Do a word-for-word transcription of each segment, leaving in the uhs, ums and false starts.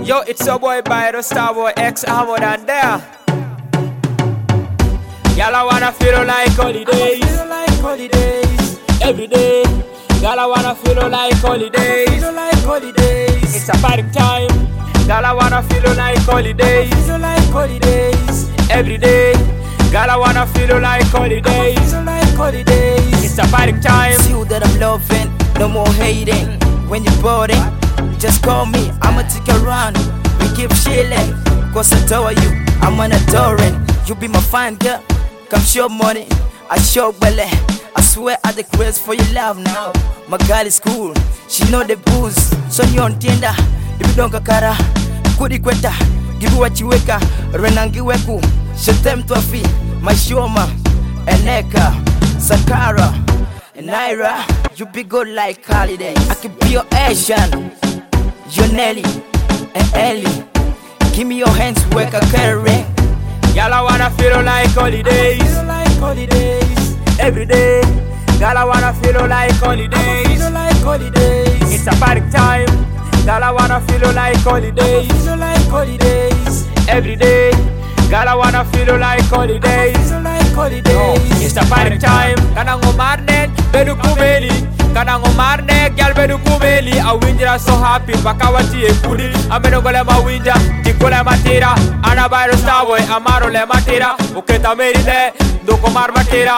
Yo, it's your boy Byro, Starboy X, Hammer and there. Y'all I wanna feel like holidays, feel like holidays every day. Y'all I wanna feel like holidays, feel like holidays. It's a party time. Y'all I wanna feel like holidays, feel like holidays every day. Y'all I wanna feel like holidays, feel like holidays. It's a party time. It's you that I'm loving, no more hating. When you're boring, just call me, I'ma take a run. We keep chilling, cause I adore you, I'm an adoring. You be my fine girl, come show money, I show belly. I swear I the grace for your love now. My girl is cool, she know the booze. So you on Tinder, if you don't kakara, kudi kweta, give you what you weka, renangi weku, shetem tofi, my shoma, Eneka, Sakara, and Naira. You be good like holidays. I could be your Asian, your Nelly, and Ellie. Give me your hands, work a carry. Y'all I wanna feel like holidays, feel like holidays every day. Y'all I wanna feel like holidays, feel like holidays. It's a party time. Y'all I wanna feel like holidays, feel like holidays every day. Y'all I wanna feel like holidays, feel like holidays. It's a party time. Kana ngomarne bedu kumeli, kana ngomarne gyal bedu kumeli. A winja so happy bakawati e kudi. Ameno gole ma winja, tikole matira. Ana Byro Starboy amaro le matira. Uketa meride, doko mar matira.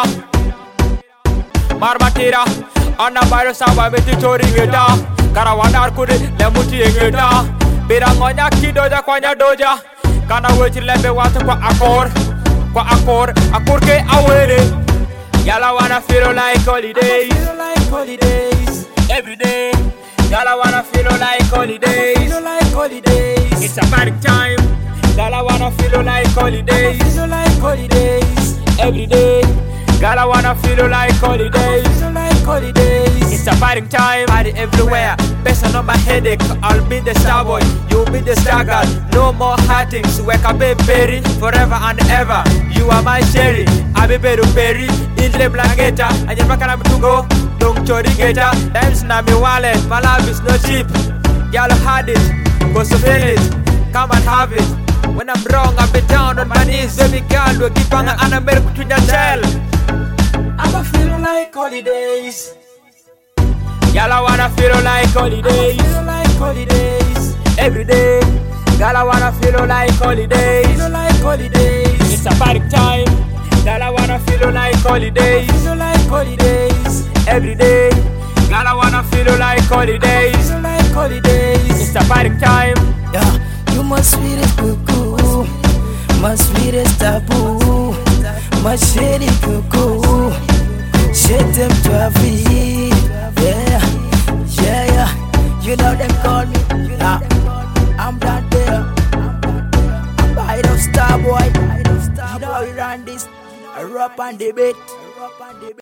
Mar matira. Ana Byro Starboy beti chori geta. Karawana kudi le muti geta. Bira ngonya kidoja kwanya doja. Kana wechi lebe watu kwa akor, kwa akor, akor ke awere. Y'all I wanna feel like holidays, feel like holidays every day. Y'all I wanna feel like holidays, feel like holidays. It's a party time. Y'all I wanna feel like holidays, feel like holidays every day. Y'all I wanna feel like holidays, feel like holidays. It's a party time. Party everywhere. Best on my headache. I'll be the Starboy, you'll be the star girl. No more hurtings. Wake up, baby, forever and ever. You are my sherry. I be beru berry. Indre blanketa. And you're back to go. Don't chori geta. Times na me wallet. My love is no cheap. Y'all had it, cause you feel it. Come and have it. When I'm wrong, I've been down on my knees. Baby girl, we'll keep on and I'm to your shell. I'ma feel like holidays. Y'all I wanna feel like holidays, feel like holidays every day. Y'all I wanna feel like holidays, feel like holidays. It's a party time. Y'all I wanna feel like holidays, feel like holidays every day. Y'all I wanna feel like holidays, feel like holidays. It's a party time. Yeah, you my sweetest cuckoo, my sweetest taboo, my shady cuckoo. Shit them to a V. Yeah, yeah, yeah. You know them call me. Nah, I'm not there. I'm Byro Starboy. You know we run this. I rap on the beat.